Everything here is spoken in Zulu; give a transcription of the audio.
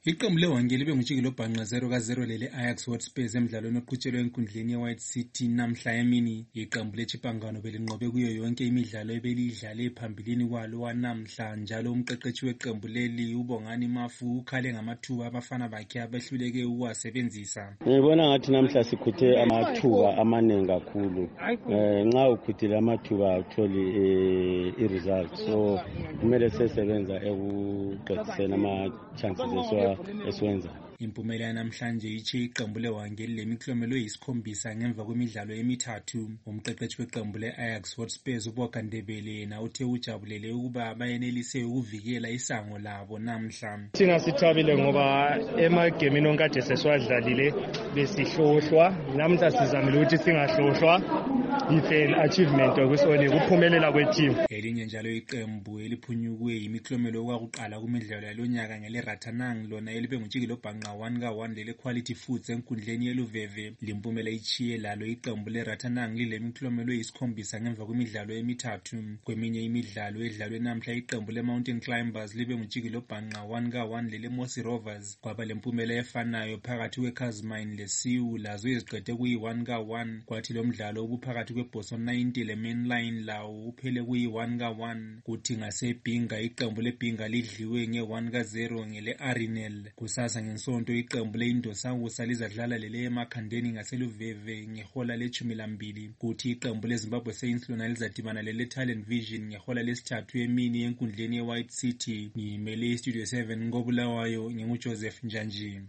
Iqembu leWange libe ngujiki lobhanqa 0-0 lele-Ajax Hotspurs emdlalweni oqhutshelwe enkundleni ye-White City namhla emini. Iqembu leChipangano belinqobe kuyo yonke imidlalo ebeliyidlale phambilini kwalo wanamhla, njalo umqeqeshi weqembu leli uBongani Mafu ukhale ngamathuba abafana bakhe abehluleke ukuwasebenzisa. Ngibona ngathi namhla sikhuthe amathuba amaningi kakhulu. Nxa ukhuthile amathuba utholi i-result, so kumele sesebenza ekuqediseni ama-chances esiwenza. Impumela yanamhlanje itshe iqembu leWange lilemiklomelo eyisikhombisa ngemva kwemidlalo emithathu. Umqeqeshi weqembu le-Ajax Hotspurs uBoga Ndebele yena uthe ujabulele ukuba bayenelise ukuvikela isango labo namhla. Thina sithabile ngoba emagemini onkade sesiwadlalile besihlohlwa, namhla sizamile ukuthi singahlohlwa. It's achievement okusone kuphumelela kweteam. Elinye njalo iqembu eliphunyuke yimiklomelo okwakuqala kumidlalo yalonyaka ngele-Ratanang lona elibe ngujiki lobhanqa 1-1 lele-Quality Foods enkundleni yeLuveve. Limpumela ichiye lalo iqembu le-Ratanang lilemiklomelo eyisikhombisa ngemva kwemidlalo emithathu. Kweminye imidlalo edlalwe namhla iqembu le-Mountain Climbers libe ngujiki lobhanqa 1-1 lele-Mosi Rovers. Kwaba lempumela efanayo phakathi kweCasmine leSiu, lazo eziqede kuyi-1-1, kwathi lo mdlalo ubuphakathi kweBoso 90 le-Mainline lawo uphele kuyi-1-1. Kuthi ngaseBhinga iqembu leBhinga lidliwe nge-1-0 ngele-Arinel. Kusasa ngesonto iqembu le-Indosawusa lizadlala lele-Emakhandeni ngaseluveve ngehola le-12. Kuthi iqembu leZimbabwe Saints lona lizadibana lele-Talent Vision ngehola lesithathu emini enkundleni ye-White City. Ngimele iStudio 7 koBulawayo, nginguJoseph Njanji.